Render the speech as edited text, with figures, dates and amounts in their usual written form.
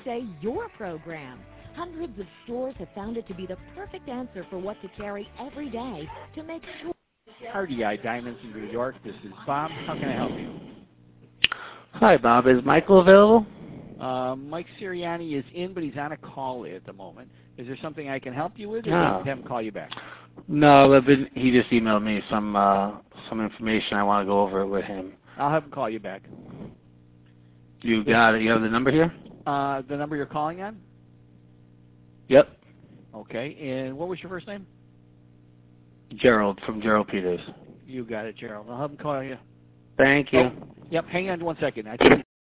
say your program. Hundreds of stores have found it to be the perfect answer for what to carry every day to make sure. RDI Diamonds in New York. This is Bob. How can I help you? Hi, Bob. Is Michael available? Mike Sirianni is in, but he's on a call at the moment. Is there something I can help you with, or No. have him call you back? No, he just emailed me some information. I want to go over it with him. I'll have him call you back. You got it. You have the number here? The number you're calling on? Yep. Okay. And what was your first name? Gerald, from Gerald Peters. You got it, Gerald. I'll have him call you. Thank you. Oh, yep. Hang on 1 second. I think